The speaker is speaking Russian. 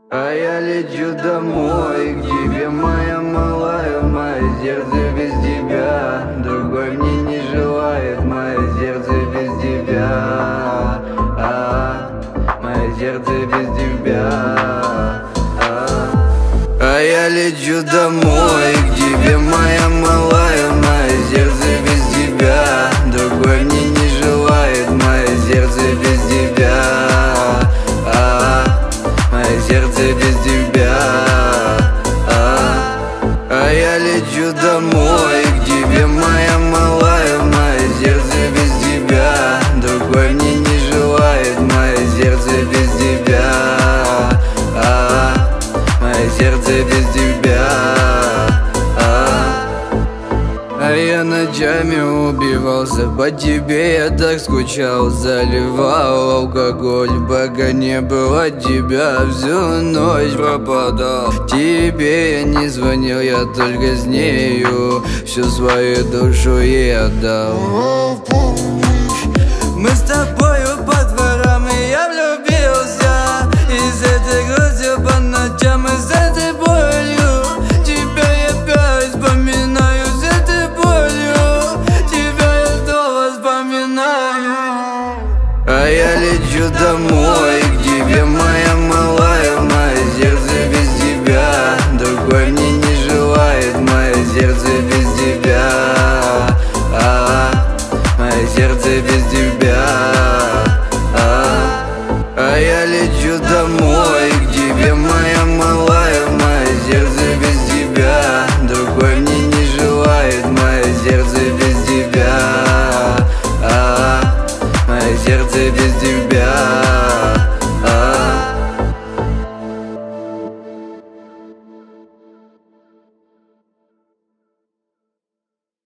А я лечу домой к тебе, моя малая. Мое сердце без тебя, другой мне не желает. Мое сердце без тебя, мое сердце без тебя. А я лечу домой к тебе, моя малая. Мое сердце без тебя, другой мне не желает. Мое сердце без тебя, мое сердце без тебя. А я лечу домой к тебе, моя малая. Мое сердце без тебя, другой мне не желает. Мое сердце без тебя, мое сердце без тебя. А я ночами убивался по тебе, я так скучал. Заливал алкоголь, пока не было тебя. Всю ночь пропадал, тебе я не звонил. Я только с нею всю свою душу ей отдал. Мы с тобою